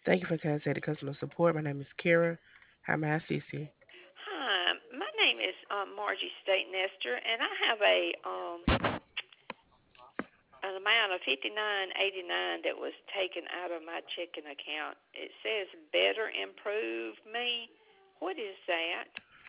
Thank you for contacting customer support. My name is Kara. How may I assist you? Hi, my name is Margie State Nestor, and I have an amount of $59.89 that was taken out of my checking account. It says better improve me. What is that?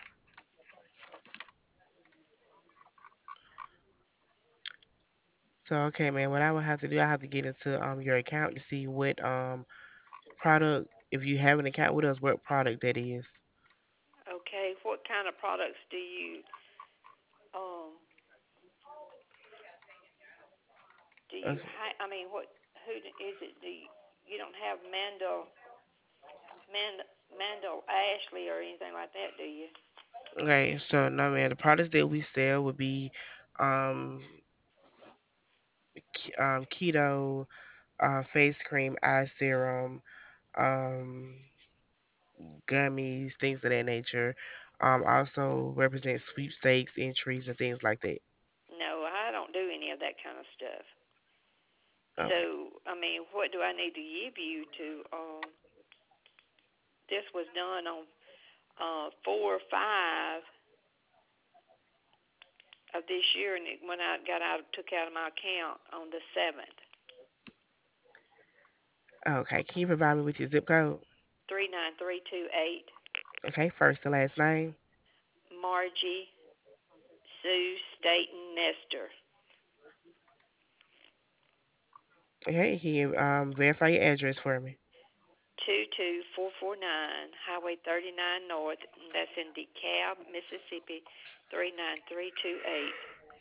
So, okay, man, what I would have to do, I have to get into your account to see what product, if you have an account with us, what product that is. Okay, what kind of products do you um Okay. I mean, what who is it? You don't have Mandel Ashley or anything like that, do you? Okay, so no, man, the products that we sell would be um, keto, face cream, eye serum, um, gummies, things of that nature. Also represent sweepstakes, entries, and things like that. No, I don't do any of that kind of stuff. Okay. So, I mean, what do I need to give you to? This was done on 4/5 of this year, and it went out, got out, took out of my account on the 7th. Okay. Can you provide me with your zip code? 39328. Okay. First and last name. Margie Sue Staten Nestor. Okay. Can you verify your address for me? 22449 Highway 39 North, and that's in DeKalb, Mississippi 39328.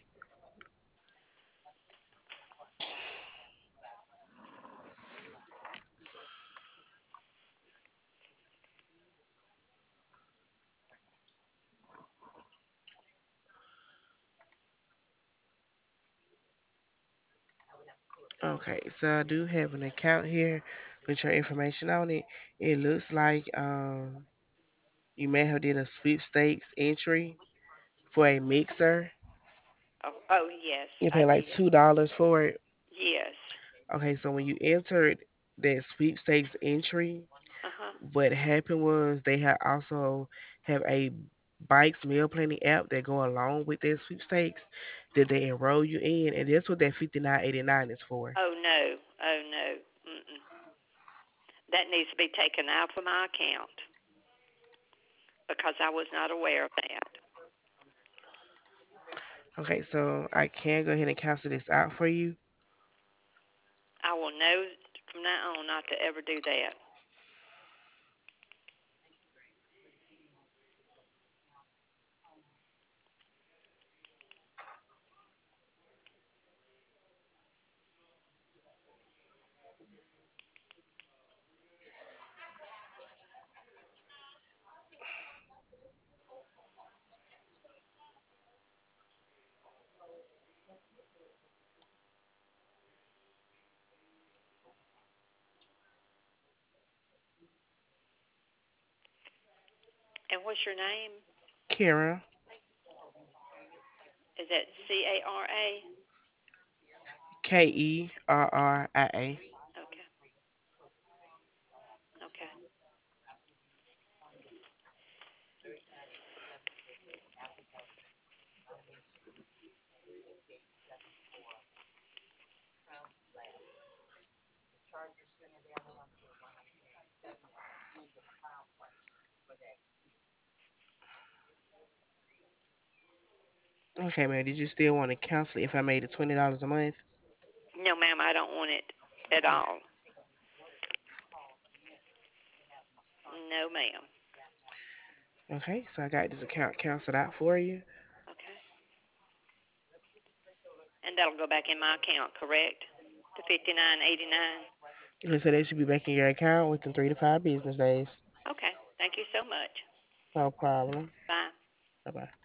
Okay. So I do have an account here with your information on it. It looks like you may have did a sweepstakes entry for a mixer. Oh yes, You I pay like did. $2 for it. Yes. Okay, so when you entered that sweepstakes entry, Uh huh. what happened was they had also have a bikes meal planning app that go along with that sweepstakes that they enroll you in, and that's what that 59.89 is for. Oh no. Oh no. Mm-mm. That needs to be taken out of my account because I was not aware of that. Okay, so I can go ahead and cancel this out for you. I will know from now on not to ever do that. And what's your name? Kara, Is that Cara? Kerria. Okay. Okay. Okay, man, did you still want to cancel it if I made it $20 a month? No, ma'am, I don't want it at all. No, ma'am. Okay, so I got this account canceled out for you. Okay. And that'll go back in my account, correct? The 59.89. And so they should be back in your account within 3 to 5 business days. Okay. Thank you so much. No problem. Bye. Bye bye.